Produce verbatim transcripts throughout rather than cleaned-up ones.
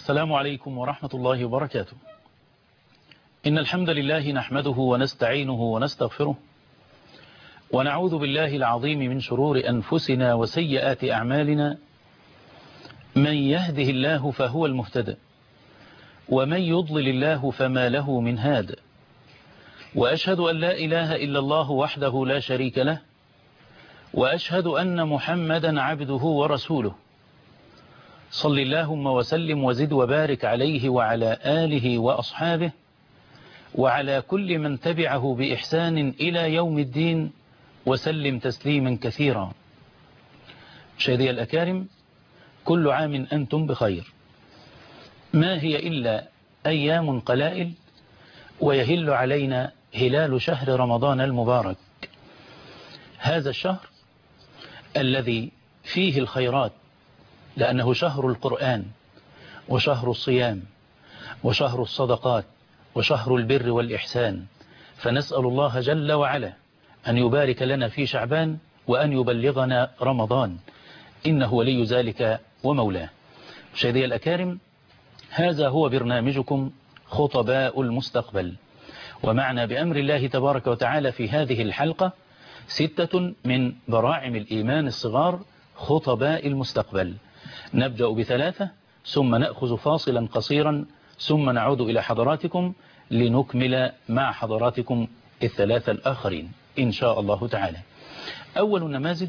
السلام عليكم ورحمة الله وبركاته. إن الحمد لله نحمده ونستعينه ونستغفره ونعوذ بالله العظيم من شرور أنفسنا وسيئات أعمالنا. من يهده الله فهو المهتدى ومن يضلل الله فما له من هاد، وأشهد أن لا إله إلا الله وحده لا شريك له، وأشهد أن محمدا عبده ورسوله. صل اللهم وسلم وزد وبارك عليه وعلى آله وأصحابه وعلى كل من تبعه بإحسان إلى يوم الدين وسلم تسليما كثيرا. مشاهدي الأكارم، كل عام أنتم بخير. ما هي إلا أيام قلائل ويهل علينا هلال شهر رمضان المبارك، هذا الشهر الذي فيه الخيرات، لأنه شهر القرآن وشهر الصيام وشهر الصدقات وشهر البر والإحسان. فنسأل الله جل وعلا أن يبارك لنا في شعبان وأن يبلغنا رمضان، إنه ولي ذلك ومولاه. مشاهدي الأكارم، هذا هو برنامجكم خطباء المستقبل، ومعنا بأمر الله تبارك وتعالى في هذه الحلقة ستة من براعم الإيمان الصغار، خطباء المستقبل. نبدأ بثلاثة ثم نأخذ فاصلا قصيرا ثم نعود إلى حضراتكم لنكمل مع حضراتكم الثلاثة الآخرين إن شاء الله تعالى. أول النماذج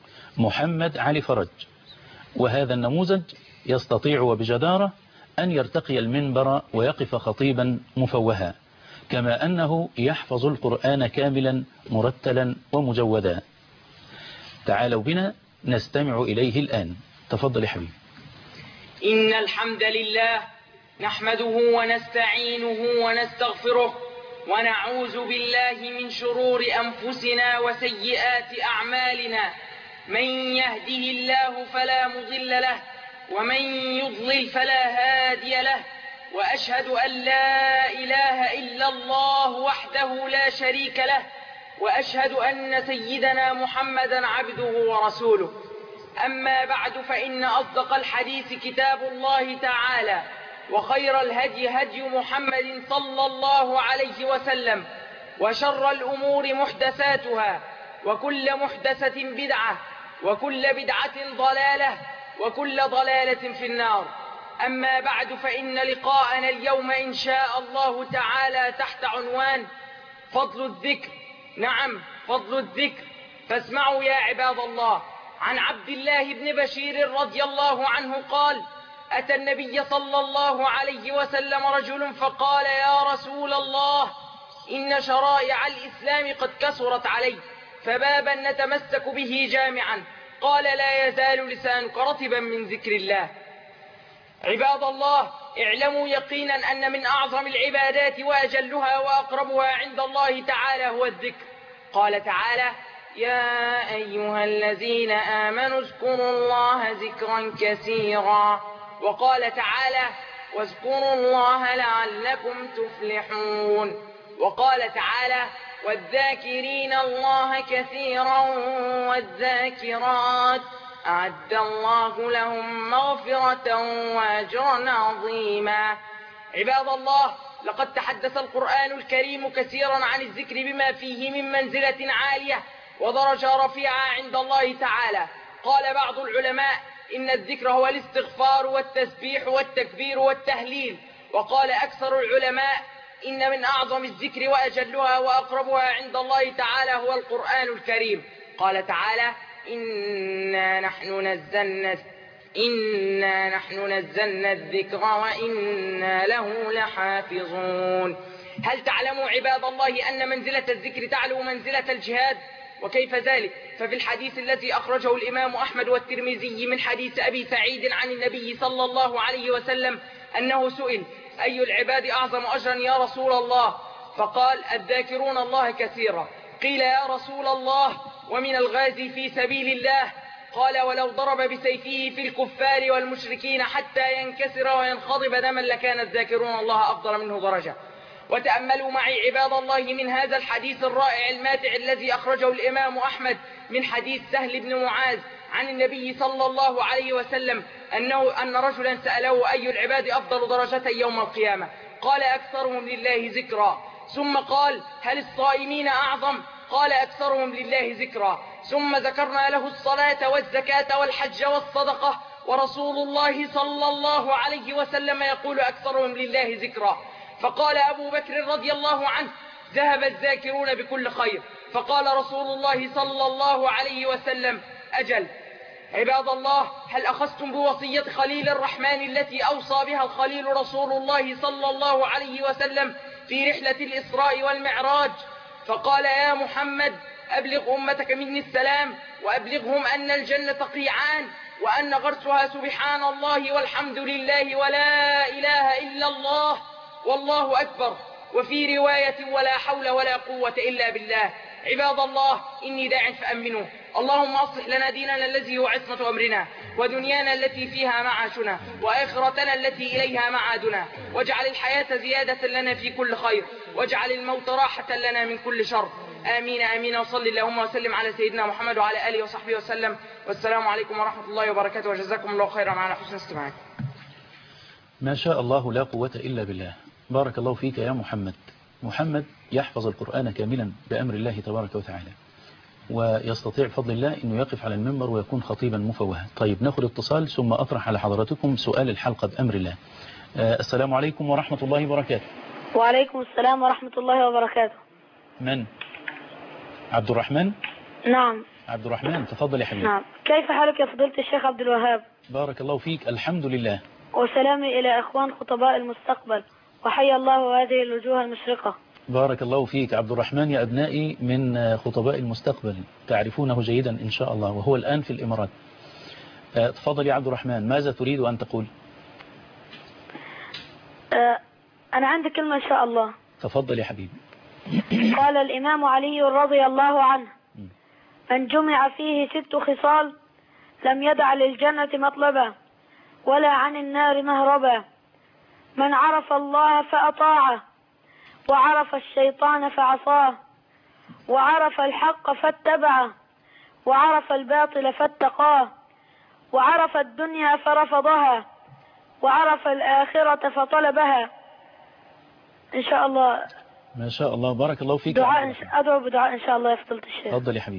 محمد علي فرج، وهذا النموذج يستطيع وبجدارة أن يرتقي المنبر ويقف خطيبا مفوها، كما أنه يحفظ القرآن كاملا مرتلا ومجودا. تعالوا بنا نستمع إليه الآن. تفضل يا حبيبي. إن الحمد لله نحمده ونستعينه ونستغفره ونعوذ بالله من شرور أنفسنا وسيئات أعمالنا. من يهده الله فلا مضل له ومن يضلل فلا هادي له، وأشهد أن لا إله إلا الله وحده لا شريك له، وأشهد أن سيدنا محمدا عبده ورسوله. أما بعد، فإن أصدق الحديث كتاب الله تعالى، وخير الهدي هدي محمد صلى الله عليه وسلم، وشر الأمور محدثاتها، وكل محدثة بدعة، وكل بدعة ضلالة، وكل ضلالة في النار. أما بعد، فإن لقاءنا اليوم إن شاء الله تعالى تحت عنوان فضل الذكر. نعم، فضل الذكر. فاسمعوا يا عباد الله. عن عبد الله بن بشير رضي الله عنه قال: أتى النبي صلى الله عليه وسلم رجل فقال: يا رسول الله، إن شرائع الإسلام قد كثرت علي، فبابا نتمسك به جامعا. قال: لا يزال لسانك رطبا من ذكر الله. عباد الله، اعلموا يقينا أن من أعظم العبادات وأجلها وأقربها عند الله تعالى هو الذكر. قال تعالى: يا أيها الذين آمنوا اذكروا الله ذكرا كثيرا. وقال تعالى: واذكروا الله لعلكم تفلحون. وقال تعالى: والذاكرين الله كثيرا والذاكرات أعد الله لهم مغفرة وأجرا عظيما. عباد الله، لقد تحدث القرآن الكريم كثيرا عن الذكر بما فيه من منزلة عالية ودرجة رفيعة عند الله تعالى. قال بعض العلماء: إن الذكر هو الاستغفار والتسبيح والتكبير والتهليل. وقال أكثر العلماء: إن من أعظم الذكر وأجلها وأقربها عند الله تعالى هو القرآن الكريم. قال تعالى: إنا نحن نزلنا إنا نحن نزلنا الذكر وإنا له لحافظون. هل تعلموا عباد الله أن منزلة الذكر تعلو منزلة الجهاد؟ وكيف ذلك؟ ففي الحديث الذي أخرجه الإمام أحمد والترمذي من حديث أبي سعيد عن النبي صلى الله عليه وسلم أنه سئل: أي العباد أعظم أجرا يا رسول الله؟ فقال: الذاكرون الله كثيرا. قيل: يا رسول الله، ومن الغازي في سبيل الله؟ قال: ولو ضرب بسيفه في الكفار والمشركين حتى ينكسر وينخضب دما لكان الذاكرون الله أفضل منه درجة. وتأملوا معي عباد الله من هذا الحديث الرائع الماتع الذي أخرجه الإمام أحمد من حديث سهل بن معاذ عن النبي صلى الله عليه وسلم أنه أن رجلا سأله أي العباد أفضل درجة يوم القيامة؟ قال أكثرهم لله ذكرا. ثم قال هل الصائمين أعظم؟ قال أكثرهم لله ذكرا. ثم ذكرنا له الصلاة والزكاة والحج والصدقة، ورسول الله صلى الله عليه وسلم يقول أكثرهم لله ذكرا. فقال أبو بكر رضي الله عنه ذهب الذاكرون بكل خير. فقال رسول الله صلى الله عليه وسلم أجل. عباد الله، هل أخذتم بوصية خليل الرحمن التي أوصى بها الخليل رسول الله صلى الله عليه وسلم في رحلة الإسراء والمعراج؟ فقال يا محمد أبلغ أمتك مني السلام، وأبلغهم أن الجنة قيعان، وأن غرسها سبحان الله والحمد لله ولا إله إلا الله والله أكبر، وفي رواية ولا حول ولا قوة إلا بالله. عباد الله، إني داع فأمنوا. اللهم أصلح لنا ديننا الذي هو عصمة أمرنا، ودنيانا التي فيها معاشنا، وآخرتنا التي إليها معادنا، واجعل الحياة زيادة لنا في كل خير، واجعل الموت راحة لنا من كل شر. آمين آمين. وصلي اللهم وسلم على سيدنا محمد وعلى آله وصحبه وسلم، والسلام عليكم ورحمة الله وبركاته، وجزاكم الله خيرا على حسن استماعكم. ما شاء الله لا قوة إلا بالله. بارك الله فيك يا محمد. محمد يحفظ القرآن كاملا بأمر الله تبارك وتعالى، ويستطيع بفضل الله أنه يقف على المنبر ويكون خطيبا مفوها. طيب ناخذ اتصال ثم أطرح على حضراتكم سؤال الحلقة بأمر الله. آه السلام عليكم ورحمة الله وبركاته. وعليكم السلام ورحمة الله وبركاته. من؟ عبد الرحمن؟ نعم. عبد الرحمن تفضل يا حبيبي. نعم. كيف حالك يا فضيلة الشيخ عبد الوهاب؟ بارك الله فيك، الحمد لله. وسلامي إلى أخوان خطباء المستقبل، وحيا الله هذه الوجوه المشرقة. بارك الله فيك عبد الرحمن يا أبنائي، من خطباء المستقبل، تعرفونه جيدا إن شاء الله، وهو الآن في الإمارات. تفضل يا عبد الرحمن، ماذا تريد أن تقول؟ أه أنا عندي كلمة إن شاء الله. تفضل يا حبيبي. قال الإمام علي رضي الله عنه من جمع فيه ست خصال لم يدع للجنة مطلبا ولا عن النار مهربا: من عرف الله فأطاعه، وعرف الشيطان فعصاه، وعرف الحق فاتبعه، وعرف الباطل فاتقاه، وعرف الدنيا فرفضها، وعرف الآخرة فطلبها. إن شاء الله. ما شاء الله، بارك الله فيك. دعاء أدعو بدعاء إن شاء الله يا فضيلة الشيخ. تفضل يا حبيبي.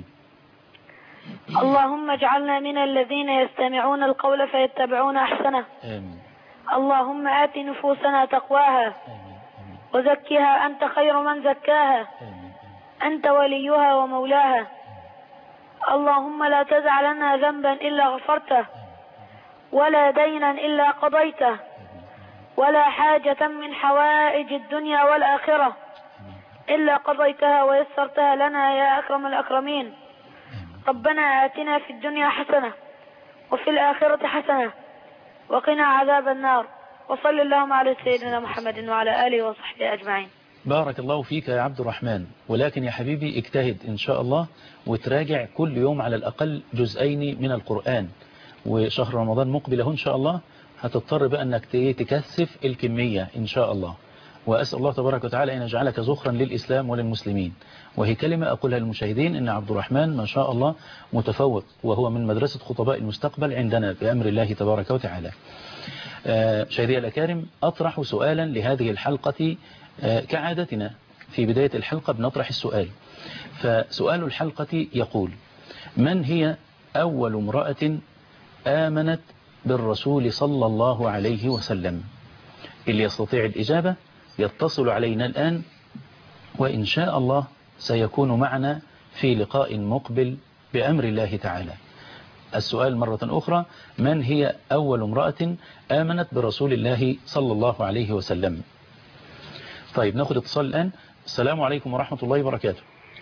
اللهم اجعلنا من الذين يستمعون القول فيتبعون أحسنه. آمين. اللهم آت نفوسنا تقواها. آمين. آمين. وزكها أنت خير من زكاها. آمين. أنت وليها ومولاها. اللهم لا تدع لنا ذنبا إلا غفرته، ولا دينا إلا قضيته، ولا حاجة من حوائج الدنيا والآخرة إلا قضيتها ويسرتها لنا يا أكرم الأكرمين. ربنا آتنا في الدنيا حسنة وفي الآخرة حسنة وقنا عذاب النار. وصل اللهم على سيدنا محمد وعلى آله وصحبه أجمعين. بارك الله فيك يا عبد الرحمن، ولكن يا حبيبي اجتهد إن شاء الله وتراجع كل يوم على الأقل جزئين من القرآن، وشهر رمضان مقبل إن شاء الله هتضطر بقى أنك تكثف الكمية إن شاء الله. وأسأل الله تبارك وتعالى أن يجعلك زخرا للإسلام وللمسلمين. وهي كلمة أقولها للمشاهدين أن عبد الرحمن ما شاء الله متفوق، وهو من مدرسة خطباء المستقبل عندنا بأمر الله تبارك وتعالى. مشاهدي الأكارم، أطرح سؤالا لهذه الحلقة كعادتنا في بداية الحلقة بنطرح السؤال. فسؤال الحلقة يقول: من هي أول امرأة آمنت بالرسول صلى الله عليه وسلم؟ اللي يستطيع الإجابة يتصل علينا الآن، وإن شاء الله سيكون معنا في لقاء مقبل بأمر الله تعالى. السؤال مرة أخرى: من هي أول امرأة آمنت برسول الله صلى الله عليه وسلم؟ طيب ناخذ اتصال الآن. السلام عليكم ورحمة الله وبركاته.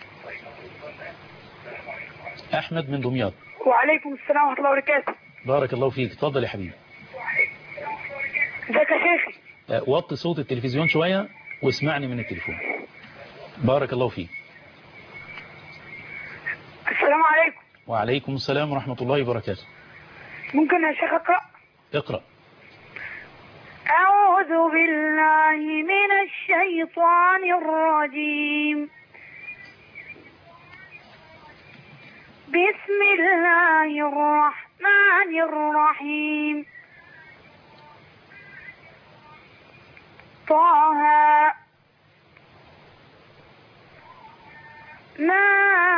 أحمد من دمياط. وعليكم السلام ورحمة الله وبركاته. بارك الله فيك، تفضل يا حبيبي. ازيك يا شيخي؟ وطي صوت التلفزيون شوية واسمعني من التليفون. بارك الله فيك. السلام عليكم. وعليكم السلام ورحمة الله وبركاته. ممكن يا شيخ أقرأ؟ اقرأ. أعوذ بالله من الشيطان الرجيم. بسم الله الرحمن الرحمن الرحيم طه ما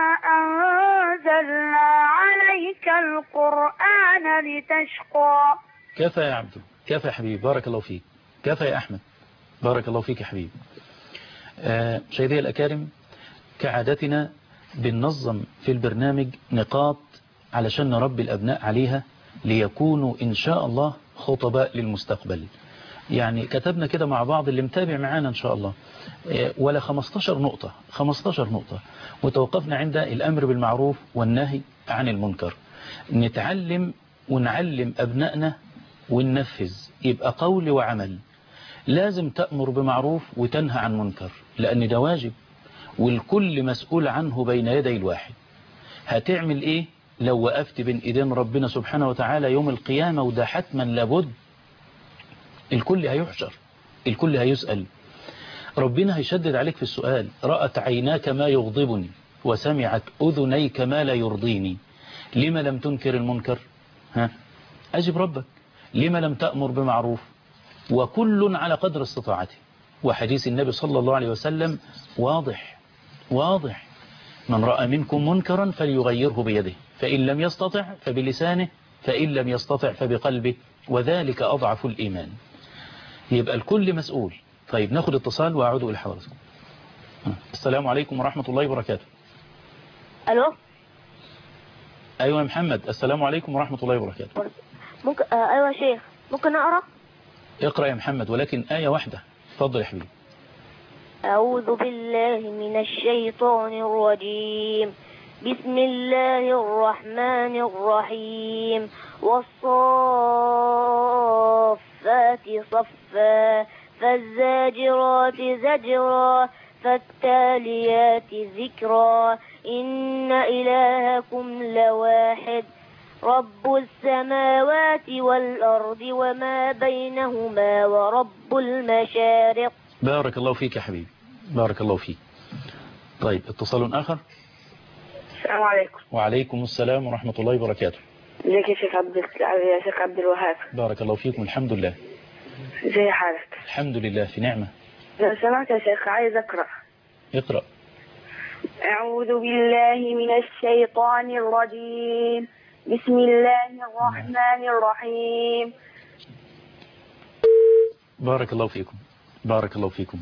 أنزلنا عليك القرآن لتشقى. كفى يا عبدو، كفى يا حبيبي، بارك الله فيك. كفى يا أحمد، بارك الله فيك يا حبيبي. آه مشاهدي الأكارم، كعادتنا بننظم في البرنامج نقاط علشان نربي الأبناء عليها ليكونوا إن شاء الله خطباء للمستقبل. يعني كتبنا كده مع بعض اللي متابع معانا إن شاء الله ولا خمستاشر نقطة خمستاشر نقطة، وتوقفنا عند الأمر بالمعروف والنهي عن المنكر. نتعلم ونعلم أبنائنا وننفذ، يبقى قول وعمل. لازم تأمر بمعروف وتنهى عن منكر، لأن ده واجب والكل مسؤول عنه بين يدي الواحد. هتعمل إيه لو وقفت بين إيدين ربنا سبحانه وتعالى يوم القيامة؟ وده حتما لابد، الكل هيحشر، الكل هيسأل، ربنا هيشدد عليك في السؤال. رأت عيناك ما يغضبني وسمعت أذنيك ما لا يرضيني، لما لم تنكر المنكر؟ ها؟ أجب ربك. لما لم تأمر بمعروف؟ وكل على قدر استطاعته. وحديث النبي صلى الله عليه وسلم واضح واضح: من رأى منكم منكرا فليغيره بيده، فإن لم يستطع فبلسانه، فإن لم يستطع فبقلبه، وذلك أضعف الإيمان. يبقى الكل مسؤول. طيب ناخد اتصال وأعود إلى حضرتك. السلام عليكم ورحمة الله وبركاته. ألو. أيوة يا محمد، السلام عليكم ورحمة الله وبركاته. ممكن آه أيوة يا شيخ، ممكن أقرأ؟ اقرأ يا محمد، ولكن آية واحدة. اتفضل يا حبيبي. أعوذ بالله من الشيطان الرجيم. بسم الله الرحمن الرحيم. والصافات صفا فالزاجرات زجرا فالتاليات ذكرا إن إلهكم لواحد رب السماوات والأرض وما بينهما ورب المشارق. بارك الله فيك يا حبيبي، بارك الله فيك. طيب اتصال آخر. السلام عليكم. وعليكم السلام ورحمة الله وبركاته. ازيك يا شيخ عبد يا شيخ عبد الوهاب؟ بارك الله فيكم، الحمد لله. ازي حالك؟ الحمد لله في نعمة. لو سمحت يا شيخ عايز اقرأ. اقرأ. أعوذ بالله من الشيطان الرجيم. بسم الله الرحمن الرحيم. بارك الله فيكم، بارك الله فيكم.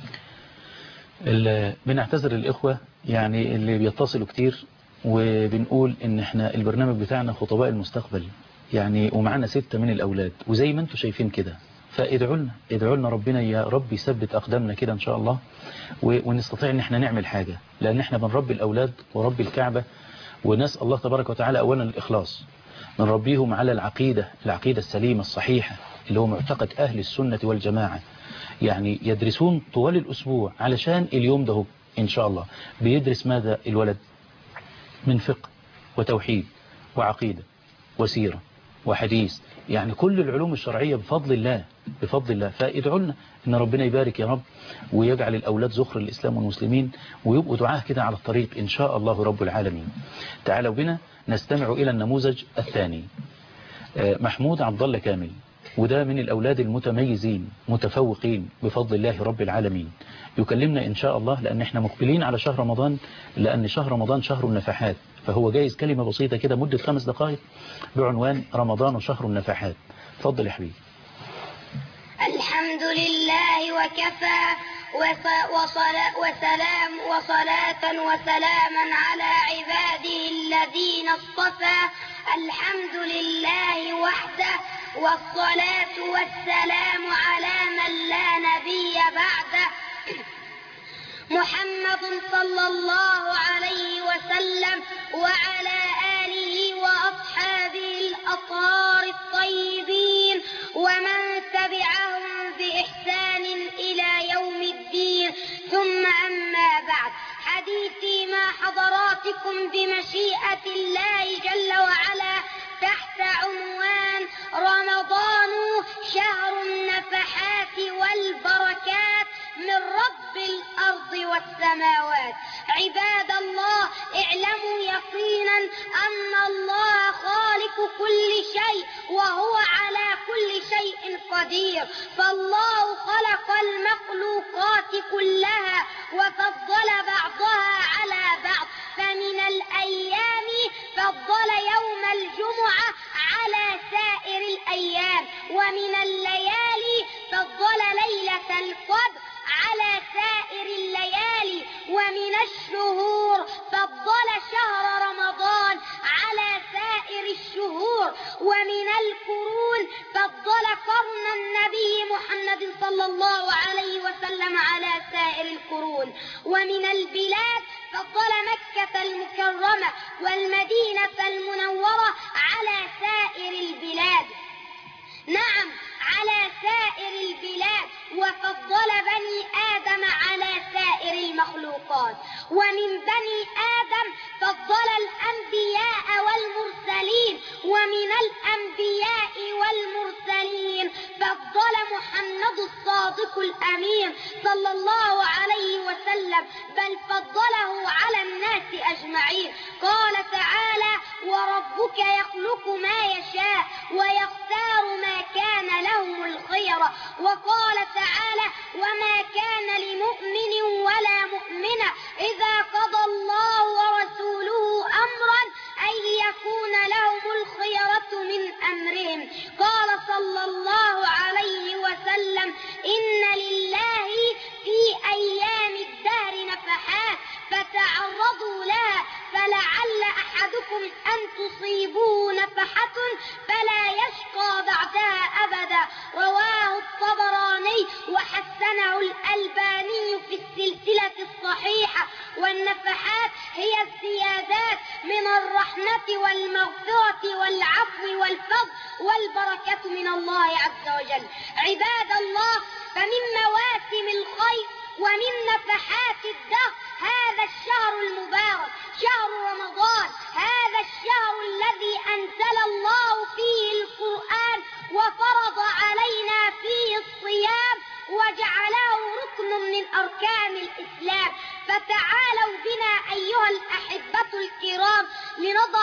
بنعتذر الإخوة يعني اللي بيتصلوا كتير، وبنقول ان احنا البرنامج بتاعنا خطباء المستقبل يعني، ومعنا ستة من الأولاد، وزي ما انتم شايفين كده. فادعوا لنا، ادعوا لنا ربنا يا رب يثبت أقدامنا كده إن شاء الله، ونستطيع ان احنا نعمل حاجة، لأن احنا بنربي الأولاد وربي الكعبة، ونسأل الله تبارك وتعالى أولا الإخلاص، بنربيهم على العقيدة العقيدة السليمة الصحيحة اللي هو معتقد أهل السنة والجماعة. يعني يدرسون طوال الأسبوع علشان اليوم ده إن شاء الله بيدرس ماذا الولد؟ من فقه وتوحيد وعقيدة وسيرة وحديث، يعني كل العلوم الشرعية بفضل الله بفضل الله. فادعوا لنا ان ربنا يبارك يا رب، ويجعل الأولاد زخر الإسلام والمسلمين، ويبقوا دعاه كده على الطريق إن شاء الله رب العالمين. تعالوا بنا نستمع إلى النموذج الثاني. محمود عبد الله كامل، وده من الأولاد المتميزين متفوقين بفضل الله رب العالمين. يكلمنا إن شاء الله، لأن احنا مقبلين على شهر رمضان، لأن شهر رمضان شهر النفحات، فهو جايز كلمة بسيطة كده مدة خمس دقائق بعنوان رمضان شهر النفحات. تفضل يا حبيبي. الحمد لله وكفى وصلاة وسلام وصلاة وسلاما على عباده الذين اصطفى. الحمد لله وحده والصلاة والسلام على من لا نبي بعده محمد صلى الله عليه وسلم وعلى آله وأصحابه الأطهار الطيبين ومن تبعهم بإحسان إلى يوم الدين. ثم أما بعد، حديثي مع حضراتكم بمشيئة الله جل وعلا تحت عنوان رمضان شهر النفحات والبركات من رب الأرض والسماوات. عباد الله، اعلموا يقينا أن الله خالق كل شيء وهو على كل شيء قدير، فالله خلق المخلوقات كلها وفضل بعضها على بعض، فمن الأيام فضل يوم الجمعة على سائر الأيام، ومن الليالي فضل ليلة القدر على سائر الليالي، ومن الشهور فضل شهر رمضان على سائر الشهور، ومن القرون فضل قرن النبي محمد صلى الله عليه وسلم على سائر القرون، ومن البلاد فضل مكة المكرمة والمدينة المنورة على سائر البلاد، نعم على سائر البلاد، وفضل بني آدم على سائر المخلوقات، ومن بني آدم فضل الأنبياء والمرسلين، ومن الأنبياء والمرسلين فضل محمد الصادق الأمين صلى الله عليه وسلم، بل فضله على الناس أجمعين. قال تعالى: وربك يخلق ما يشاء ويختار ما كان لهم الخيرة. وقال تعالى: وما كان لمؤمن ولا مؤمنة إذا قضى الله ورسوله أمرا أن يكون لهم الخيرة من أمرهم. قال صلى الله عليه وسلم: إن لله في أيام الدهر نفحات فتعرضوا لها فلعل أحدكم أن تصيبه نفحة فلا يشقى بعدها أبدا. رواه الطبراني وحسنه الألباني في السلسلة الصحيحة. والنفحات هي الزيادات من الرحمة والمغفرة والعفو والفضل والبركة من الله عز وجل. عباد الله، فمن مواسم الخير ومن نفحات الدهر هذا الشهر المبارك، شهر رمضان، هذا الشهر الذي أنزل الله فيه القرآن وفرض علينا فيه الصيام وجعله ركن من أركان الإسلام. فتعالوا بنا أيها الأحبة الكرام لنضع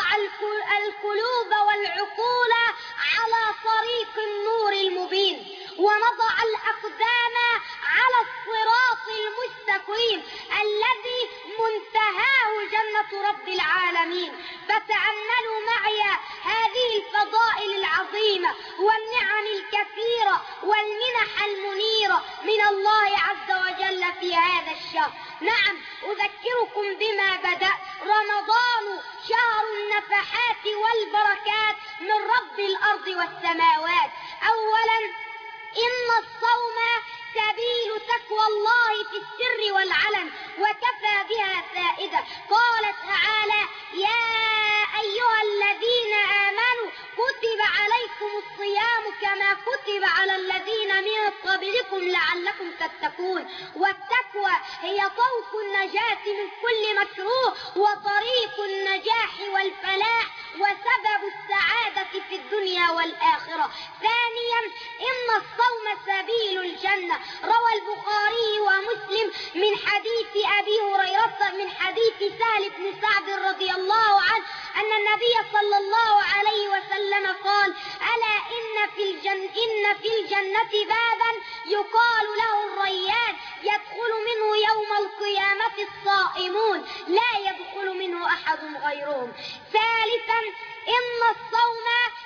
القلوب والعقول على طريق النور المبين، ونضع الأقدام على الصراط المستقيم الذي منتهاه جنة رب العالمين. فتأملوا معي هذه الفضائل العظيمة والنعم الكثيرة والمنح المنيرة من الله عز وجل في هذا الشهر. نعم، أذكركم بما بدأ: رمضان شهر النفحات والبركات من رب الأرض والسماوات. أولا، إن الصوم سبيل تقوى الله في السر والعلن، وكفى بها فائدة. قال تعالى: يا أيها الذين آمنوا كتب عليكم الصيام كما كتب على الذين من قبلكم لعلكم تتقون. والتقوى هي طوق النجاة من كل مكروه وطريق النجاح والفلاح وسبب السعادة في الدنيا والآخرة. ثانيا، إن الصوم سبيل الجنة. روى البخاري ومسلم من حديث أبي هريرة من حديث سهل بن سعد رضي الله عنه أن النبي صلى الله عليه وسلم قال: ألا إن في الجنة إن في الجنة بابا يقال له الريان يدخل منه يوم القيامة الصائمون لا يدخل منه أحد غيرهم. ثالثا، إن الصوم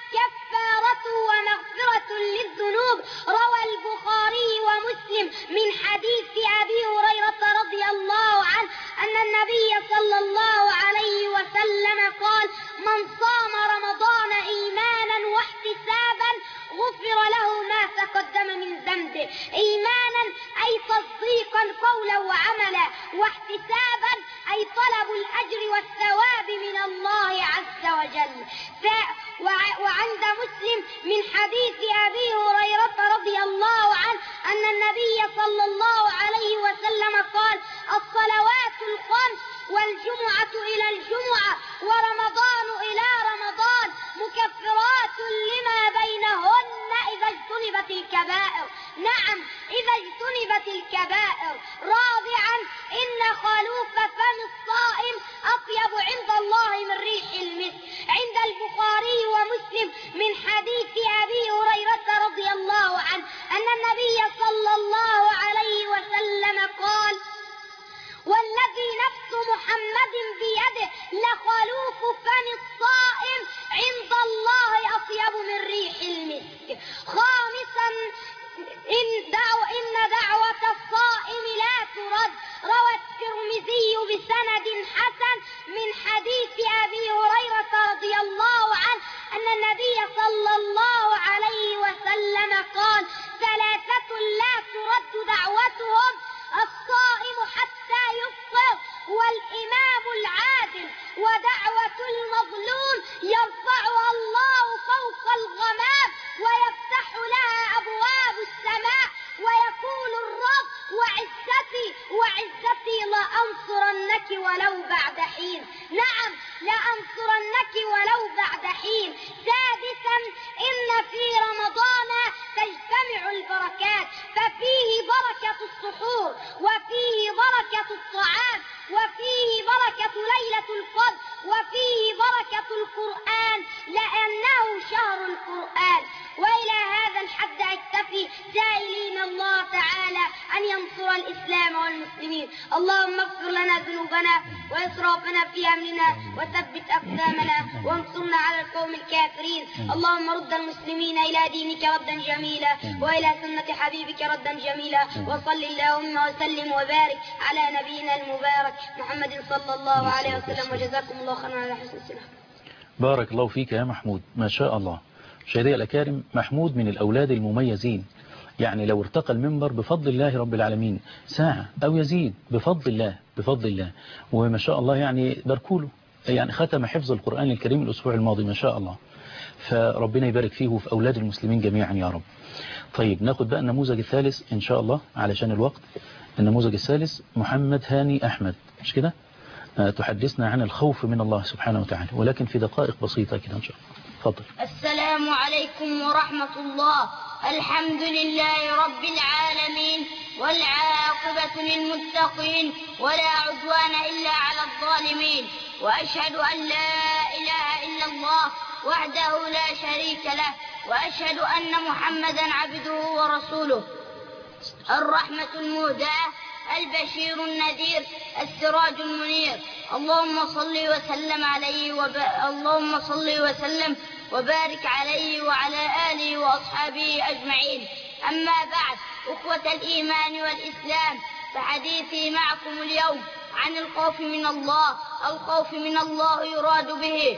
كفارة ومغفرة للذنوب. روى البخاري ومسلم من حديث أبي هريرة رضي الله عنه أن النبي صلى الله عليه وسلم قال: من صام رمضان إيمانا واحتسابا غفر له ما تقدم من ذنبه. إيمانا أي تصديقا قولا وعملا، واحتسابا أي طلب الأجر والثواب من الله عز وجل. وعند مسلم من حديث أبي هريرة رضي الله عنه أن النبي صلى الله عليه وسلم قال: الصلوات الخمس والجمعة إلى الجمعة ورمضان إلى رمضان مكفرات لما بينهن إذا اجتنبت الكبائر. نعم، إذا اجتنبت الكبائر. رابعا، إن خلوف فم صلى الله عليه وسلم قال: ثلاثة لا ترد دعوتهم: الصائم حتى يفطر، والإمام العادل، ودعوة المظلوم يرفعها الله فوق الغمام ويفتح لها أبواب السماء، ويقول الرب: وعزتي وعزتي لأنصرنك ولو بعد حين. نعم، لأنصرنك ولو بعد حين. سادسا، إن في رمضان تجتمع البركات، ففيه بركة السحور، وفيه بركة الطعام، وفيه بركة ليلة القدر، وفيه بركة القرآن لأنه شهر القرآن. وإلى هذا الحد أكتفي، سائلين الله تعالى أن ينصر الإسلام والمسلمين. اللهم اغفر لنا ذنوبنا وإسرافنا في أمرنا، وثبت أقدامنا، وانصرنا على القوم الكافرين. اللهم رد المسلمين إلى دينك ردا جميلا، وإلى سنة حبيبك ردا جميلا. وصل اللهم وسلم وبارك على نبينا المبارك محمد صلى الله عليه وسلم. وجزاكم الله خيرا على حسن السماع. بارك الله فيك يا محمود، ما شاء الله. مشاهدي الأكارم، محمود من الأولاد المميزين، يعني لو ارتقى المنبر بفضل الله رب العالمين ساعة أو يزيد بفضل الله بفضل الله وما شاء الله، يعني باركوله، يعني ختم حفظ القرآن الكريم الأسبوع الماضي ما شاء الله. فربنا يبارك فيه وفي أولاد المسلمين جميعا يا رب. طيب ناخد بقى النموذج الثالث إن شاء الله علشان الوقت. النموذج الثالث محمد هاني أحمد، مش كده؟ تحدثنا عن الخوف من الله سبحانه وتعالى، ولكن في دقائق بسيطة كده إن شاء الله. تفضل. السلام عليكم ورحمة الله. الحمد لله رب العالمين، والعاقبة للمتقين، ولا عدوان إلا على الظالمين. وأشهد أن لا إله إلا الله وحده لا شريك له، وأشهد أن محمدا عبده ورسوله، الرحمة المهداة، البشير النذير، السراج المنير. اللهم صل وسلم عليه وب... اللهم صل وسلم وبارك عليه وعلى آله وأصحابه أجمعين. أما بعد، أخوة الإيمان والإسلام، فحديثي معكم اليوم عن الخوف من الله. الخوف من الله يراد به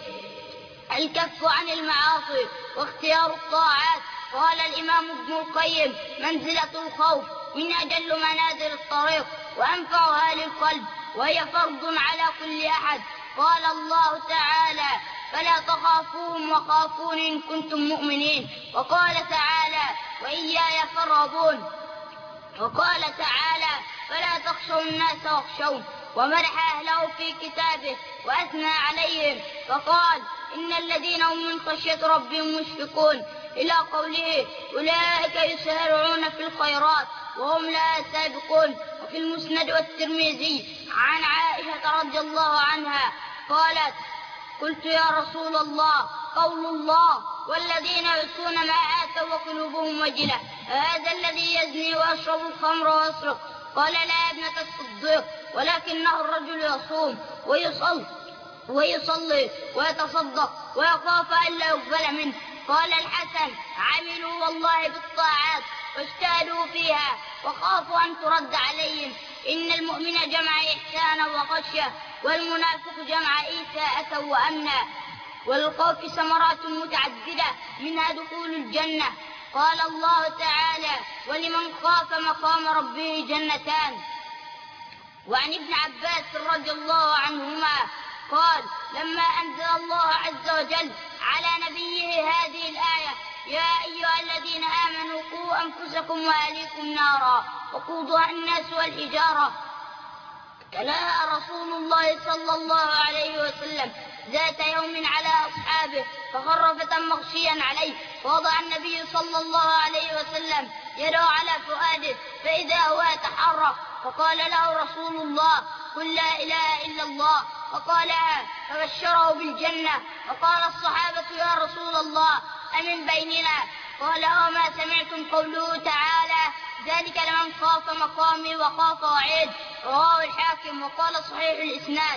الكف عن المعاصي واختيار الطاعات. قال الإمام ابن القيم: منزلة الخوف من أجل منازل الطريق وأنفعها للقلب، وهي فرض على كل أحد. قال الله تعالى: فلا تخافوهم وخافون إن كنتم مؤمنين. وقال تعالى: وإياي فارهبون. وقال تعالى: فلا تخشوا الناس واخشون. ومدح أهله في كتابه وأثنى عليهم فقال: إن الذين هم من خشية ربهم مشفقون، إلى قوله: أولئك يسارعون في الخيرات وهم لا سابقون. وفي المسند والترمذي عن عائشة رضي الله عنها قالت: قلت يا رسول الله، قول الله: والذين يؤتون ما آتوا وقلوبهم وجلة، هذا الذي يزني ويشرب الخمر ويسرق؟ قال: لا يا ابنة الصديق، ولكنه الرجل يصوم ويصلي ويصلي ويتصدق ويخاف ألا يقبل منه. قال الحسن: عملوا والله بالطاعات واجتهدوا فيها وخافوا أن ترد عليهم. إن المؤمن جمع إحسانا وخشية، والمنافق جمع إيثاءة وأمنا. والخوف ثمرات متعددة، منها دخول الجنة. قال الله تعالى: ولمن خاف مقام ربه جنتان. وعن ابن عباس رضي الله عنهما قال: لما أنزل الله عز وجل على نبيه هذه الآية: يا أيها الذين آمنوا قوا أنفسكم وأهليكم نارا وقودها الناس والحجارة، تلاها رسول الله صلى الله عليه وسلم ذات يوم على أصحابه فخرفة مغشيا عليه، فوضع النبي صلى الله عليه وسلم يده على فؤاده فإذا هو يتحرك، فقال له رسول الله: قل لا إله إلا الله، فقالها فبشره بالجنة. فقال الصحابة: يا رسول الله، أمن بيننا؟ قال: وما سمعتم قوله تعالى: ذلك لمن خاف مقامي وخاف وعيد. رواه الحاكم وقال صحيح الإسناد.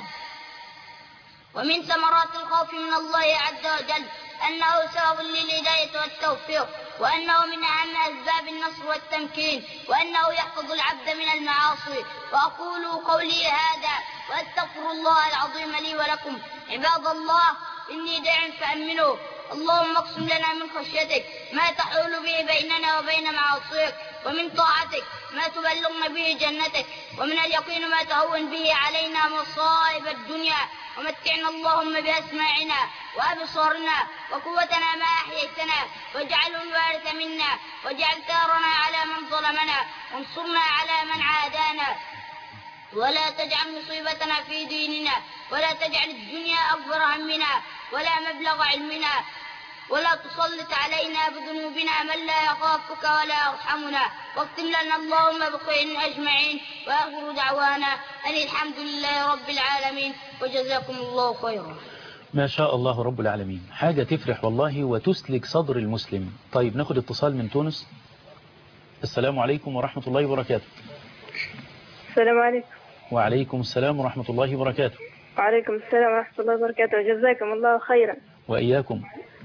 ومن ثمرات الخوف من الله عز وجل أنه سبب للهداية والتوفيق، وأنه من أهم أسباب النصر والتمكين، وأنه يحفظ العبد من المعاصي. وأقول قولي هذا وأستغفر الله العظيم لي ولكم. عباد الله، إني داع فأمنوا، اللهم اقسم لنا من خشيتك ما تحول به بيننا وبين معاصيك، ومن طاعتك ما تبلغنا به جنتك، ومن اليقين ما تهون به علينا مصائب الدنيا، ومتعنا اللهم بأسماعنا وأبصارنا وقوتنا ما أحييتنا، واجعله الوارث منا، واجعل ثارنا على من ظلمنا، وانصرنا على من عادانا، ولا تجعل مصيبتنا في ديننا، ولا تجعل الدنيا أكبر همنا ولا مبلغ علمنا، ولا تسلط علينا بذنوبنا من لا يخافك ولا يرحمنا، واختم لنا اللهم بخير أجمعين، وآخر دعوانا أن الحمد لله رب العالمين، وجزاكم الله خيرا. ما شاء الله رب العالمين، حاجة تفرح والله وتسلك صدر المسلم. طيب ناخد اتصال من تونس. السلام عليكم ورحمة الله وبركاته. السلام عليكم. وعليكم السلام ورحمة الله وبركاته. وعليكم السلام ورحمة الله وبركاته، وجزاكم الله خيرا. وإياكم.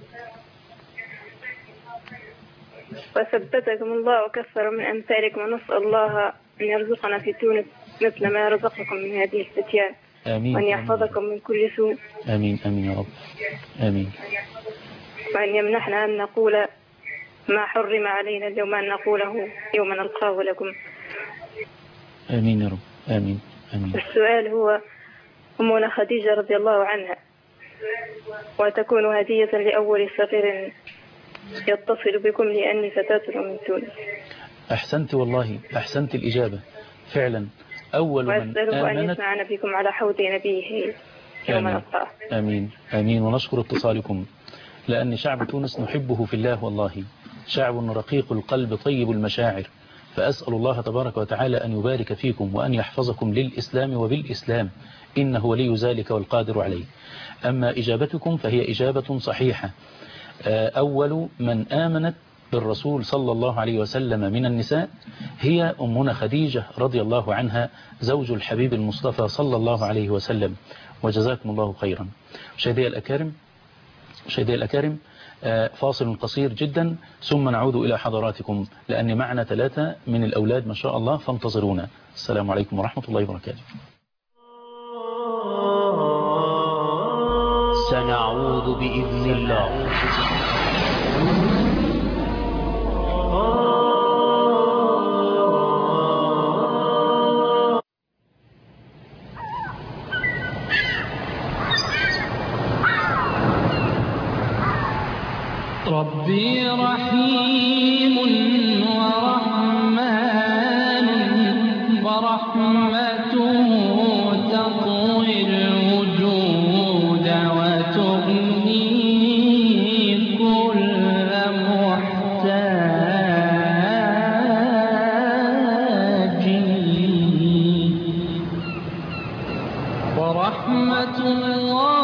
وثبتكم الله وكثر من أمثالكم، ونسأل الله أن يرزقنا في تونس مثل ما رزقكم من هذه الفتيان. آمين. وأن يحفظكم من كل سوء. آمين آمين يا رب. آمين. وأن يمنحنا أن نقول ما حرم علينا اليوم أن نقوله يوم نلقاه لكم. آمين يا رب. آمين آمين. السؤال هو: أمنا خديجة رضي الله عنها، وتكون هدية لأول سفير يتصل بكم لأني فتاة من تونس. أحسنت والله، أحسنت الإجابة فعلا. أول من وأسأله أن آمنت يسمعنا بكم على حوض نبيه يوم نلقاه. آمين آمين. ونشكر اتصالكم، لأن شعب تونس نحبه في الله والله، شعب رقيق القلب طيب المشاعر، فأسأل الله تبارك وتعالى أن يبارك فيكم وأن يحفظكم للإسلام وبالإسلام، إنه ولي ذلك والقادر عليه. أما إجابتكم فهي إجابة صحيحة. أول من آمنت بالرسول صلى الله عليه وسلم من النساء هي أمنا خديجة رضي الله عنها، زوج الحبيب المصطفى صلى الله عليه وسلم، وجزاكم الله خيرا. مشاهدي الأكارم، مشاهدي الأكارم، فاصل قصير جدا ثم نعود إلى حضراتكم، لأن معنا ثلاثة من الأولاد ما شاء الله، فانتظرونا. السلام عليكم ورحمة الله وبركاته. سنعود بإذن الله. ربي رحيم ورحمن، ورحمته تطوي الوجود وتغني كل محتاج، ورحمة الله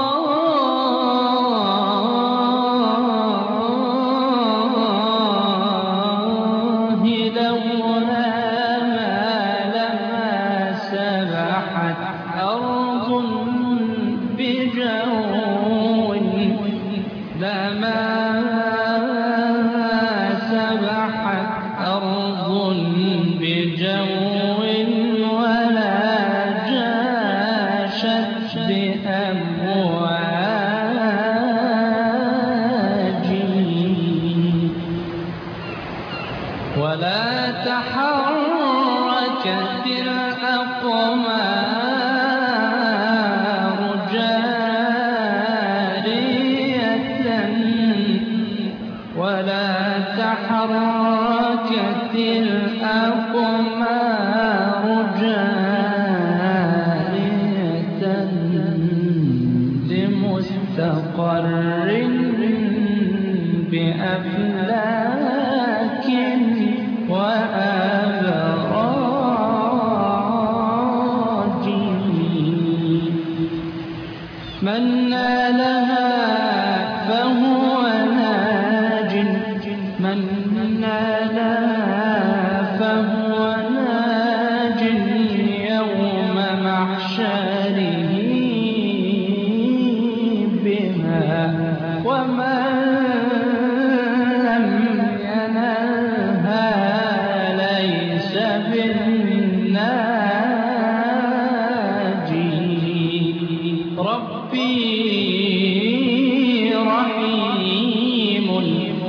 ربي رحيم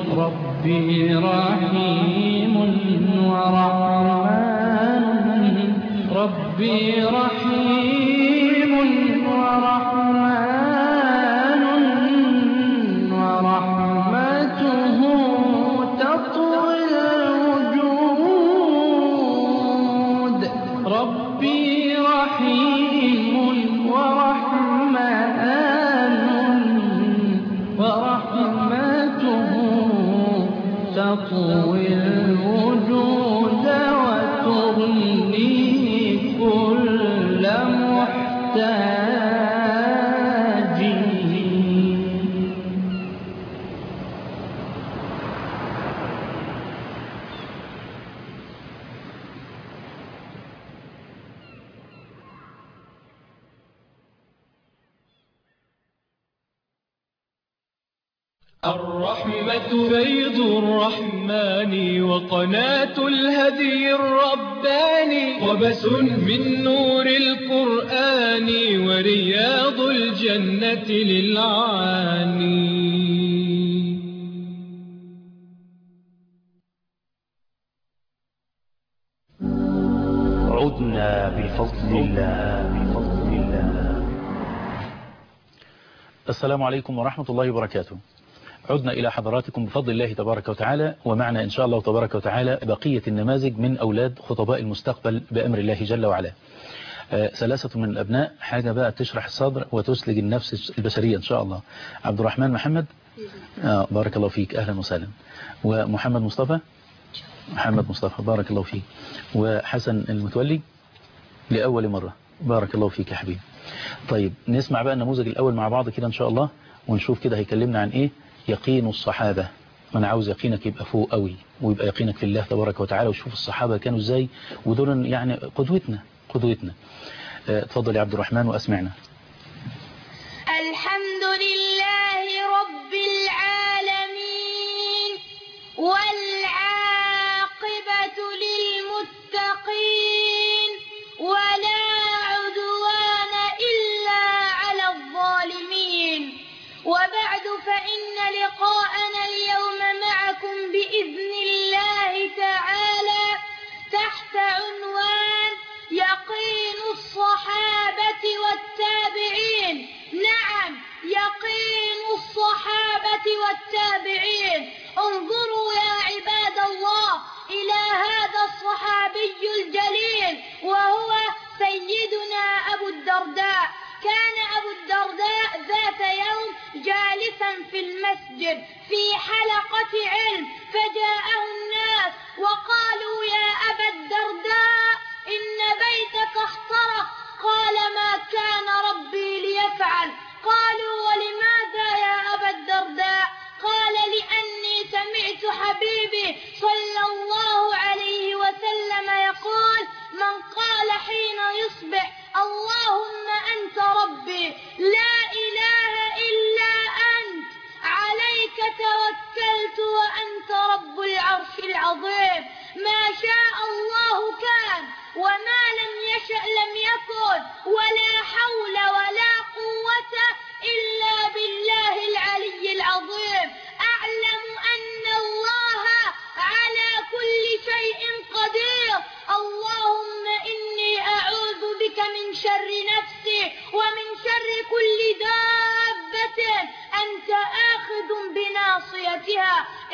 ربي رحيم ورحمن ربي رحيم ورحمن ورحمته تطوي الوجود ربي رحيم ورحمن ورحمته تطوي الوجود وتغني كل محتاج الرحمة بيض الرحمن وقناة الهدي الرباني وبس من نور القرآن ورياض الجنة للعاني. عدنا بفضل الله بفضل الله. السلام عليكم ورحمة الله وبركاته. عدنا إلى حضراتكم بفضل الله تبارك وتعالى، ومعنا إن شاء الله تبارك وتعالى بقية النماذج من أولاد خطباء المستقبل بأمر الله جل وعلا. آه ثلاثة من الأبناء، حاجة بقى تشرح الصدر وتسلج النفس البشرية إن شاء الله. عبد الرحمن محمد، آه بارك الله فيك، أهلا وسهلا. ومحمد مصطفى، محمد مصطفى بارك الله فيك. وحسن المتولي لأول مرة، بارك الله فيك يا حبيبي. طيب نسمع بقى النموذج الأول مع بعض كده إن شاء الله، ونشوف كده هيكلمنا عن إيه. يقين الصحابة. أنا عاوز يقينك يبقى فوق قوي، ويبقى يقينك في الله تبارك وتعالى، وشوف الصحابة كانوا إزاي، ودول يعني قدوتنا قدوتنا. اتفضل يا عبد الرحمن وأسمعنا. الحمد لله رب العالمين والعاقبة للمتقين ولا عدوان إلا على الظالمين. وبعد فإن لقاءنا اليوم معكم بإذن الله تعالى تحت عنوان يقين الصحابة والتابعين. نعم، يقين الصحابة والتابعين. انظروا يا عباد الله إلى هذا الصحابي الجليل وهو سيدنا أبو الدرداء. كان أبو الدرداء ذات يوم جالسا في المسجد في حلقة علم، فجاءه الناس وقالوا يا أبا الدرداء إن بيتك احترق. قال ما كان ربي ليفعل. قالوا ولماذا يا أبا الدرداء؟ قال لأني سمعت حبيبي صلى الله عليه وسلم يقول من قال حين يصبح اللهم أنت ربي لا إله إلا أنت عليك توكلت وأنت رب العرش العظيم. ما شاء الله كان وما لم يشأ لم يكن ولا حول ولا قوة إلا بالله العلي العظيم. أعلم أن الله على كل شيء قدير. اللهم إني أعوذ بك من شر نفسي ومن شر كل دابة أنت آخذ بناصيتها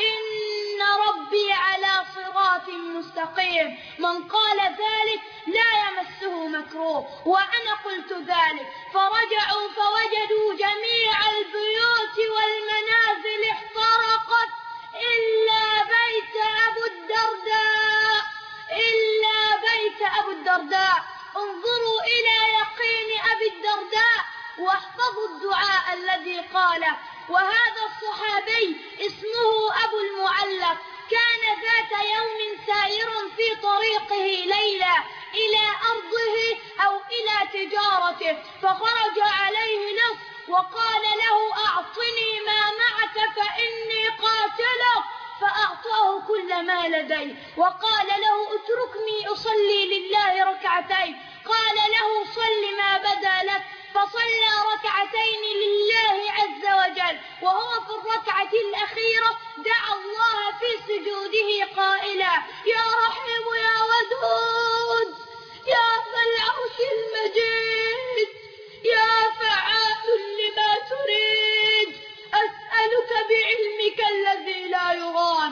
إن ربي على صراط مستقيم. من قال ذلك لا يمسه مكروه، وأنا قلت ذلك. فرجعوا فوجدوا جميع البيوت والمنازل احترقت إلا بيت أبو الدرداء إلا بيت أبو الدرداء. انظروا إلى يقين أبي الدرداء واحفظوا الدعاء الذي قاله. وهذا الصحابي اسمه أبو المعلق. كان ذات يوم سائر في طريقه ليلا إلى أرضه أو إلى تجارته، فخرج عليه لص وقال له أعطني ما معك فإني قاتلك، فأعطاه كل ما لديه وقال له اتركني أصلي لله ركعتين. قال له صل ما بدا لك. فصلى ركعتين لله عز وجل، وهو في الركعة الأخيرة دعا الله في سجوده قائلا: يا رحيم يا ودود يا ذا العرش المجيد يا فعال لما تريد، أسألك بعلمك الذي لا يرام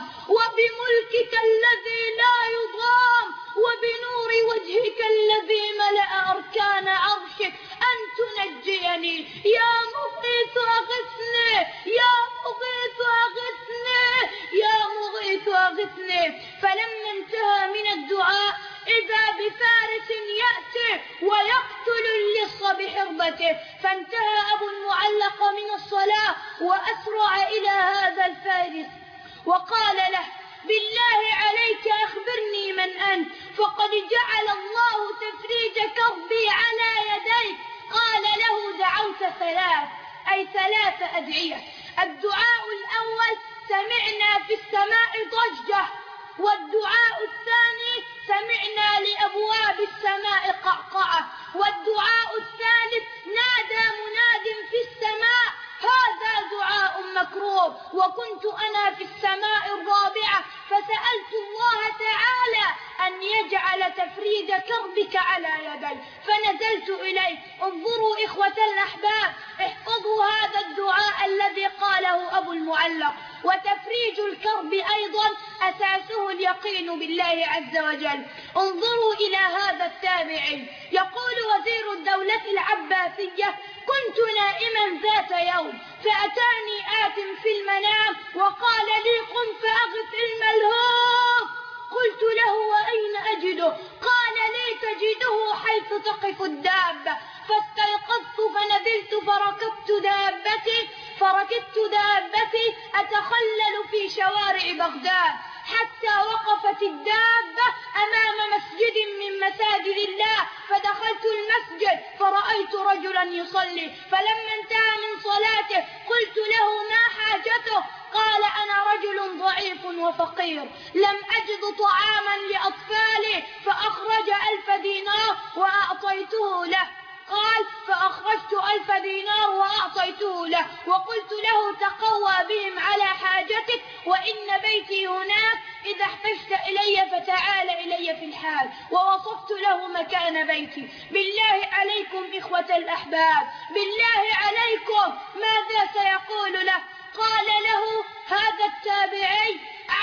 وبملكك الذي لا يضام وبنور وجهك الذي ملأ أركان عرشك أن تنجيني. يا مغيث أغثني يا مغيث أغثني يا مغيث أغثني. فلما انتهى من الدعاء إذا بفارس يأتي ويقتل اللص بحربته، فانتهى أبو المعلق من الصلاة وأسرع إلى هذا الفارس وقال له: بالله عليك أخبرني من أنت، فقد جعل الله تفريج كربي على يديك. قال له: دعوت ثلاث أي ثلاث أدعية. الدعاء الأول: سمعنا في السماء ضجة، والدعاء الثاني: سمعنا لأبواب السماء قعقعة، والدعاء الثالث: نادى مناد في السماء. هذا دعاء مكروه، وكنت أنا في السماء الرابعة فسألت الله تعالى أن يجعل تفريج كربك على يدي فنزلت إليه. انظروا إخوة الأحباب، احفظوا هذا الدعاء الذي قاله أبو المعلق. وتفريج الكرب أيضا أساسه اليقين بالله عز وجل. انظروا إلى هذا التابعي يقول: وزير الدولة العباسية: كنت نائما ذات يوم فأتاني آت في المنام وقال لي: قم فأغث الملهوف. قلت له: وأين أجده؟ قال لي: تجده حيث تقف الدابة. فاستيقظت فنزلت فركبت دابتي فركبت دابتي أتخلل في شوارع بغداد حتى وقفت الدابة أمام مسجد من مساجد الله، فدخلت المسجد فرأيت رجلا يصلي، فلما انتهى من صلاته قلت له: ما حاجته؟ قال: أنا رجل ضعيف وفقير لم أجد طعاما لأطفالي، فأخرج ألف دينار وأعطيته له. قال: فأخرجت ألف دينار وأعطيته له وقلت له: تقوى بهم على حاجتك، وإن بيتي هناك، إذا احتجت إلي فتعال إلي في الحال. ووصفت له مكان بيتي. بالله عليكم إخوة الأحباب، بالله عليكم ماذا سيقول له؟ قال له هذا التابعي: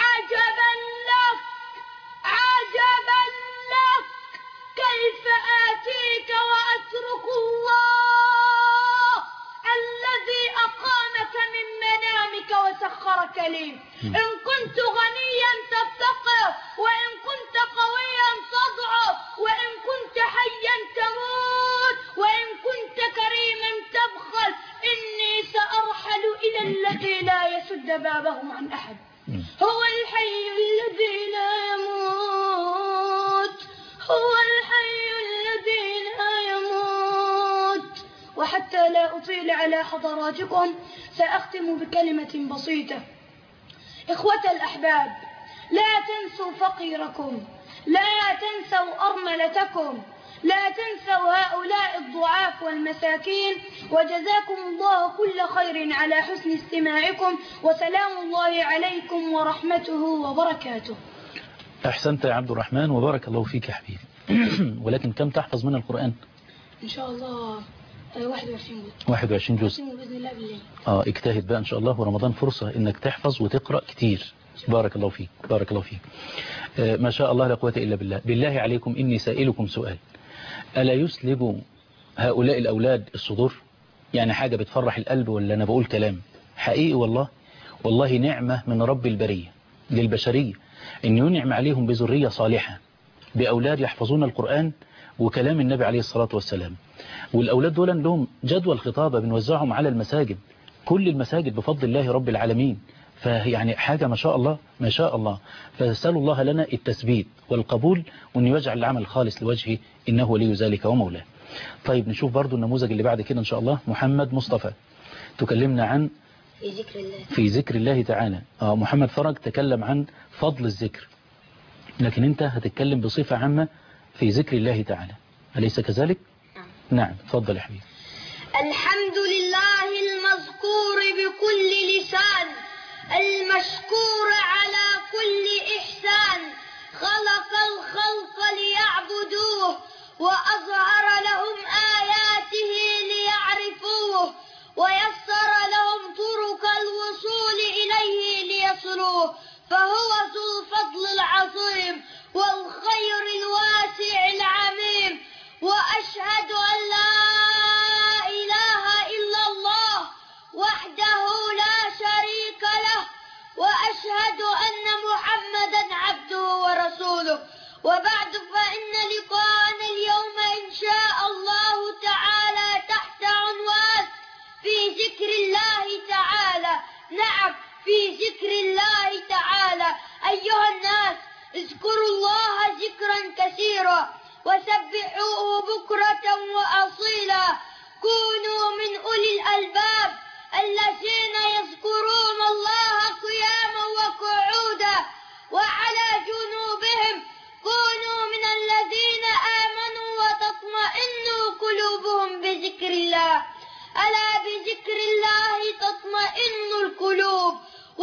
عجبا لك عجبا لك، كيف آتيك وأترك الله الذي أقامك من منامك وسخرك لي؟ إن كنت غنيا تفتقر، وإن كنت قويا تضعف، وإن كنت حيا تموت، وإن كنت كريما تبخل. إني سأرحل إلى الذي لا يسد بابه عن أحد. هو الحي الذي لا يموت، هو الحي الذي لا يموت. وحتى لا أطيل على حضراتكم سأختم بكلمة بسيطة. إخوة الأحباب، لا تنسوا فقيركم، لا تنسوا أرملتكم، لا تنسوا هؤلاء الضعاف والمساكين. وجزاكم الله كل خير على حسن استماعكم، وسلام الله عليكم ورحمته وبركاته. أحسنت يا عبد الرحمن وبارك الله فيك يا حبيبي. ولكن كم تحفظ من القرآن؟ إن شاء الله واحد وعشرين جزء. واحد وعشرين جزء بإذن الله بالله. آه اجتهد بقى إن شاء الله، ورمضان فرصة إنك تحفظ وتقرأ كتير. بارك الله فيك بارك الله فيك. آه ما شاء الله لا قوة إلا بالله. بالله عليكم إني سائلكم سؤال: ألا يسلب هؤلاء الأولاد الصدور؟ يعني حاجة بتفرح القلب ولا أنا بقول كلام حقيقي؟ والله والله نعمة من رب البرية للبشرية إن ينعم عليهم بذرية صالحة، بأولاد يحفظون القرآن وكلام النبي عليه الصلاة والسلام. والأولاد دول لهم جدول خطابة بنوزعهم على المساجد، كل المساجد بفضل الله رب العالمين. فيعني حاجة ما شاء الله ما شاء الله. فسألوا الله لنا التثبيت والقبول، وأن يجعل العمل خالص لوجهه، إنه ولي ذلك ومولاه. طيب نشوف برضو النموذج اللي بعد كده إن شاء الله. محمد مصطفى تكلمنا عن في ذكر الله في ذكر الله تعالى. آه محمد فرج تكلم عن فضل الذكر، لكن أنت هتتكلم بصفة عامة في ذكر الله تعالى، أليس كذلك؟ نعم. نعم تفضل يا حبيبي. الحمد لله المذكور بكل لسان المشكور على كل إحسان خلق الخلق ليعبدوه وأظهر لهم آياته ليعرفوه ويسر لهم طرق الوصول إليه ليصلوه فهو ذو الفضل العظيم والخير الواسع العميم وأشهد أن لا إله إلا الله وحده لا شريك له وأشهد أن محمدا عبده ورسوله وبعد فإن لقاءنا اليوم إن شاء الله تعالى تحت عنوان في ذكر الله تعالى. نعم في ذكر الله تعالى. أيها الناس اذكروا الله ذكرا كثيرا وسبحوه بكرة وأصيلا كونوا من أولي الألباب الذين يذكرون الله قياما وقعودا وعلى جنوبهم كونوا من الذين آمنوا وتطمئن قلوبهم بذكر الله. ألا بذكر الله تطمئن القلوب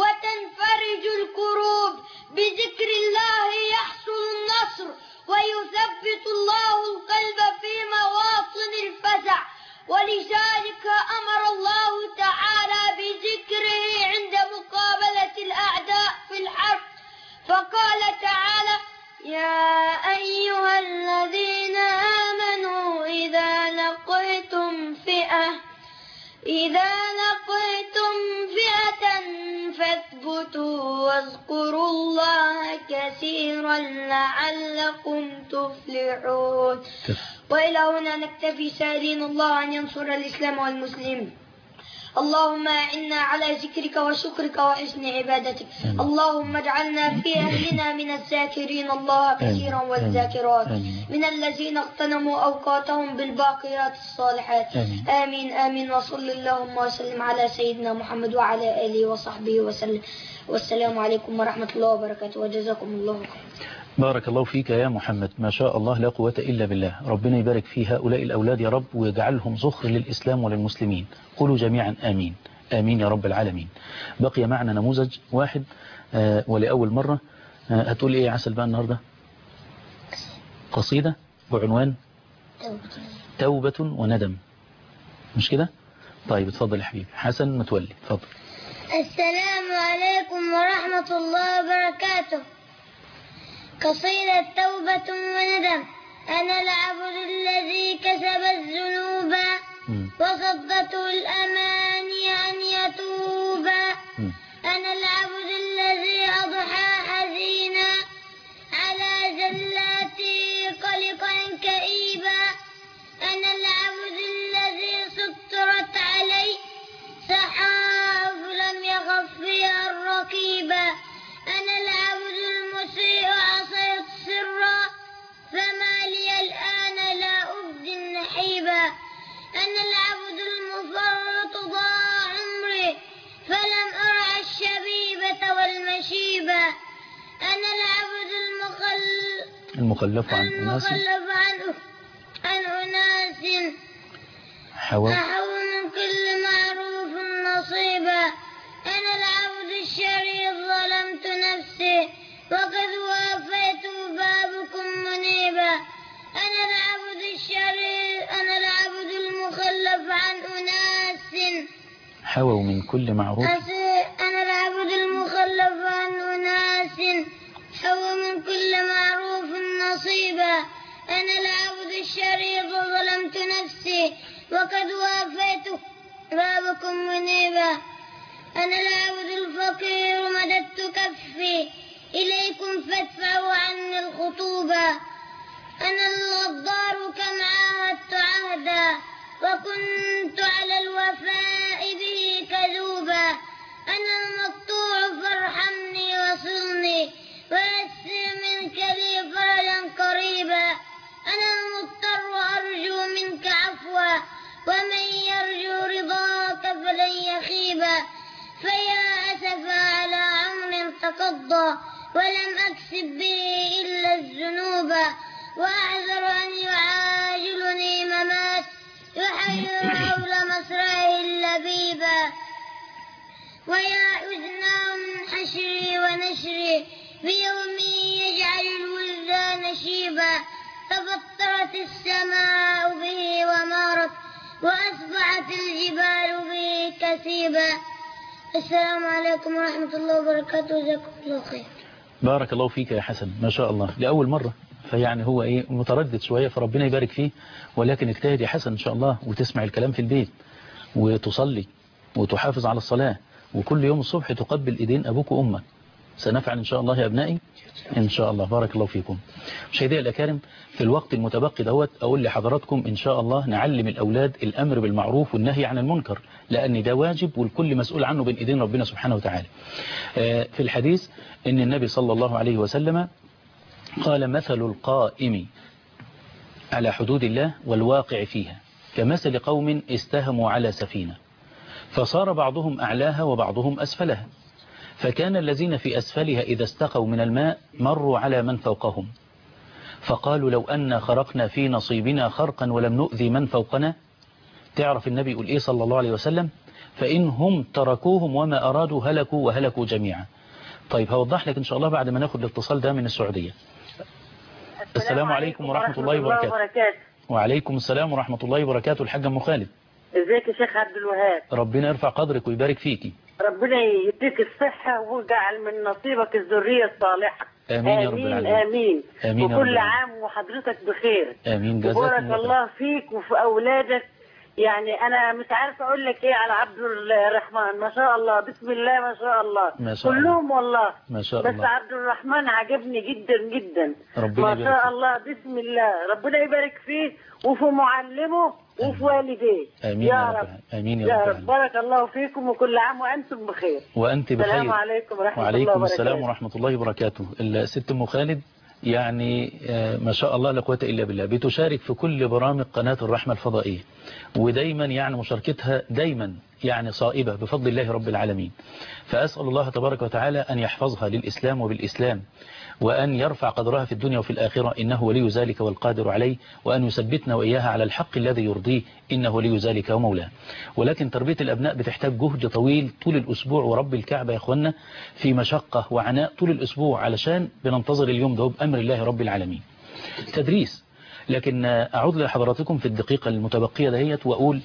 وتنفرج الكروب بذكر الله يحصل النصر ويثبت الله القلب في مواطن الفزع ولذلك أمر الله تعالى بذكره عند مقابلة الأعداء في الحرب فقال تعالى يا أيها الذين آمنوا إذا لقيتم فئة إذا لقيتم فئة فاثبتوا واذكروا الله كثيرا لعلكم تفلحون. وإلى هنا نكتفي سائلين الله أن ينصر الإسلام والمسلمين. اللهم أعنا على ذكرك وشكرك وحسن عبادتك. اللهم اجعلنا في أهلنا من الذاكرين الله كثيرا والذاكرات من الذين اغتنموا أوقاتهم بالباقيات الصالحات. آمين آمين. وصل اللهم وسلم على سيدنا محمد وعلى آله وصحبه وسلم. والسلام عليكم ورحمة الله وبركاته وجزاكم الله خيرا. بارك الله فيك يا محمد. ما شاء الله لا قوة إلا بالله. ربنا يبارك في هؤلاء الأولاد يا رب ويجعلهم ذخر للإسلام وللمسلمين. قولوا جميعا آمين آمين يا رب العالمين. بقي معنا نموذج واحد آه ولأول مرة. آه هتقول إيه يا عسل بقى النهاردة؟ قصيدة بعنوان توبة وندم مش كده؟ طيب اتفضل يا حبيبي. حسن متولي اتفضل. السلام عليكم ورحمة الله وبركاته. قصيدة توبة وندم. أنا العبد الذي كسب الذنوب وصدته الأماني أن يتوب. أنا العبد الذي أضحى حزينا على جلاتي قلقا كئيبا. أنا العبد الذي سطرت علي سحاب لم يخف فيها الركيبا. أنا العبد المسيء عصيت سرا فما لي الآن لا أبدي النحيبا. أنا العبد المفرط ضاع عمري فلم أرعى الشبيبة والمشيبة. أنا العبد المخل... المخلف عن أناس المخلف عن, عن أناس حول من كل معروف نصيبا. أنا العبد الشريف ظلمت نفسي وقد وافيت بابكم منيبا. أنا العبد الشريف أنا العبد المخلف عن أناس حووا من كل معروف. أنا العبد المخلف عن أناس حووا من كل معروف نصيبا. أنا العبد الشريف ظلمت نفسي وقد وافيت بابكم منيبا. أنا العبد الفقير مددت كفي إليكم فادفعوا عني الخطوبة. أنا الغدار كم عاهدت عهدا وكنت على الوفاء به كذوبا. أنا المقطوع فارحمني وصلني ويسر منك لي فرجا قريبا. أنا المضطر أرجو منك عفوا ومن يرجو رضاك فلن يخيبا. فيا أسفا على عمر تقضى ولم أكسب به إلا الذنوب. وأعذر أن يعاجلني ممات يحير حول مسرعه اللبيبا ويا أذناه من حشري ونشري بيومه يجعل الولدان شيبا تفطرت السماء به ومارت وأصبحت الجبال به كثيبا. السلام عليكم ورحمة الله وبركاته. جزاكم الله خير. بارك الله فيك يا حسن، ما شاء الله لأول مرة، فيعني هو ايه متردد شوية، فربنا يبارك فيه، ولكن اجتهد يا حسن ان شاء الله، وتسمع الكلام في البيت وتصلي وتحافظ على الصلاة، وكل يوم الصبح تقبل ايدين ابوك وامك. سنفعل ان شاء الله يا ابنائي ان شاء الله. بارك الله فيكم. مشاهدينا الاكارم، في الوقت المتبقي دوت اقول لحضراتكم ان شاء الله نعلم الاولاد الامر بالمعروف والنهي عن المنكر، لان ده واجب والكل مسؤول عنه بين ايدين ربنا سبحانه وتعالى. في الحديث ان النبي صلى الله عليه وسلم قال: مثل القائم على حدود الله والواقع فيها كمثل قوم استهموا على سفينة فصار بعضهم أعلاها وبعضهم أسفلها، فكان الذين في أسفلها إذا استقوا من الماء مروا على من فوقهم فقالوا: لو أن خرقنا في نصيبنا خرقا ولم نؤذي من فوقنا. تعرف النبي يقول إيه صلى الله عليه وسلم؟ فإنهم تركوهم وما أرادوا هلكوا وهلكوا جميعا. طيب هوضح لك إن شاء الله بعد ما ناخد الاتصال ده من السعودية. السلام عليكم ورحمة الله وبركاته. وعليكم السلام ورحمة الله وبركاته. الحاج أم خالد، ازيك يا شيخ عبد الوهاب؟ ربنا يرفع قدرك ويبارك فيكي. ربنا يديك الصحة ويجعل من نصيبك الذرية الصالحة. آمين يا رب العالمين. آمين آمين. وكل عام وحضرتك بخير. آمين. جزاك بارك الله الله فيك وفي أولادك. يعني أنا مش عارفة أقول لك إيه على عبد الرحمن، ما شاء الله، بسم الله ما شاء الله، ما شاء كلهم والله ما شاء بس الله. عبد الرحمن عجبني جدا جدا. ربنا ما شاء الله بسم الله، ربنا يبارك فيه وفي معلمه وفي والديه. آمين يا رب. آمين يا يا رب. رب. بارك الله فيكم وكل عام وأنتم بخير. وأنت بخير. السلام عليكم ورحمة الله وعليكم وبركاته. السلام ورحمة الله وبركاته. الست أم خالد يعني ما شاء الله لا قوة إلا بالله، بتشارك في كل برامج قناة الرحمة الفضائية، ودايما يعني مشاركتها دايما يعني صائبة بفضل الله رب العالمين. فأسأل الله تبارك وتعالى أن يحفظها للإسلام وبالإسلام، وأن يرفع قدرها في الدنيا وفي الآخرة، إنه ولي ذلك والقادر عليه، وأن يثبتنا وإياها على الحق الذي يرضيه، إنه ولي ذلك ومولاه. ولكن تربية الأبناء بتحتاج جهد طويل طول الأسبوع، ورب الكعبة يا أخوانا في مشقة وعناء طول الأسبوع علشان بننتظر اليوم ده بأمر الله رب العالمين. تدريس. لكن أعود لحضراتكم في الدقيقة المتبقية دهيت وأقول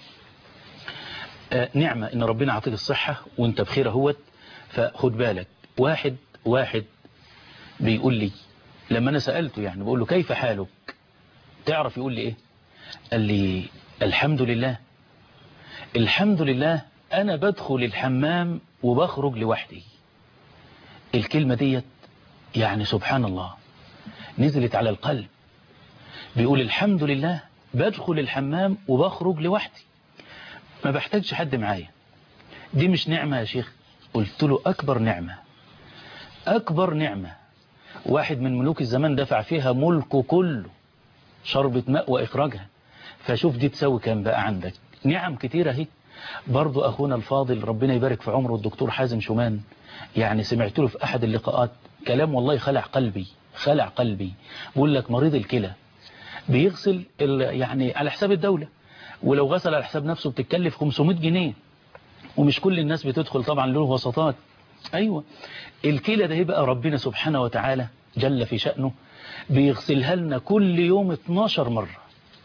آه نعمة إن ربنا عطيك الصحة وإنت بخير اهوت. فخد بالك، واحد واحد بيقول لي لما أنا سألته يعني بقول له كيف حالك، تعرف يقول لي إيه؟ قال لي الحمد لله. الحمد لله أنا بدخل الحمام وبخرج لوحدي. الكلمة ديت يعني سبحان الله نزلت على القلب. بيقول الحمد لله بدخل الحمام وبخرج لوحدي، ما بحتاجش حد معايا. دي مش نعمة يا شيخ؟ قلت له أكبر نعمة، أكبر نعمة. واحد من ملوك الزمان دفع فيها ملكه كله شربة ماء وإخراجها، فشوف دي تسوي كام بقى عندك. نعم كتيرة اهي. برضو أخونا الفاضل ربنا يبارك في عمره الدكتور حازم شومان، يعني سمعت له في أحد اللقاءات كلام والله خلع قلبي خلع قلبي. بقول لك مريض الكلى بيغسل يعني على حساب الدولة، ولو غسل على حساب نفسه بتتكلف خمسمائة جنيه، ومش كل الناس بتدخل طبعا له وسطات. أيوة الكلى ده يبقى ربنا سبحانه وتعالى جل في شأنه بيغسلها لنا كل يوم اتناشر مرة.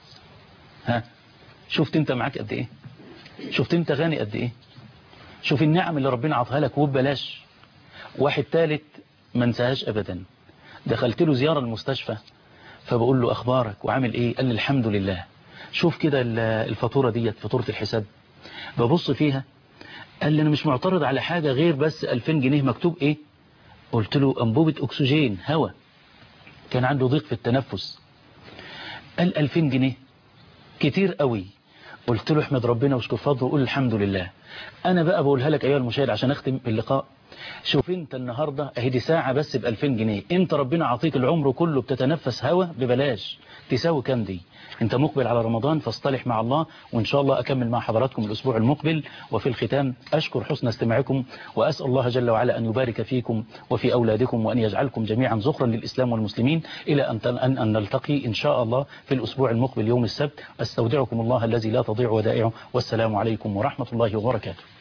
ها شفت انت معاك قد ايه؟ شفت انت غني قد ايه؟ شوف النعم اللي ربنا عطاها لك وببلاش. واحد ثالث ما انساهاش ابدا، دخلت له زيارة المستشفى فبقول له اخبارك وعامل ايه؟ قال لي الحمد لله. شوف كده الفاتورة ديت فاتورة الحساب، ببص فيها قال لي انا مش معترض على حاجة غير بس ألفين جنيه. مكتوب ايه؟ قلت له انبوبة اكسجين هواء، كان عنده ضيق في التنفس. قال ألفين جنيه كتير قوي. قلت له احمد ربنا واشكر فضله وقول الحمد لله. انا بقى بقولها لك ايها المشاهد عشان اختم اللقاء، شوف انت النهاردة اهي دي ساعة بس ب ألفين جنيه، انت ربنا عطيك العمر كله بتتنفس هوا ببلاش، تساوي كام دي؟ انت مقبل على رمضان فاصطلح مع الله، وان شاء الله اكمل مع حضراتكم الاسبوع المقبل. وفي الختام اشكر حسن استماعكم، واسال الله جل وعلا ان يبارك فيكم وفي اولادكم، وان يجعلكم جميعا ذخرا للاسلام والمسلمين، الى ان ان ان نلتقي ان شاء الله في الاسبوع المقبل يوم السبت. استودعكم الله الذي لا تضيع ودائعه، والسلام عليكم ورحمة الله وبركاته.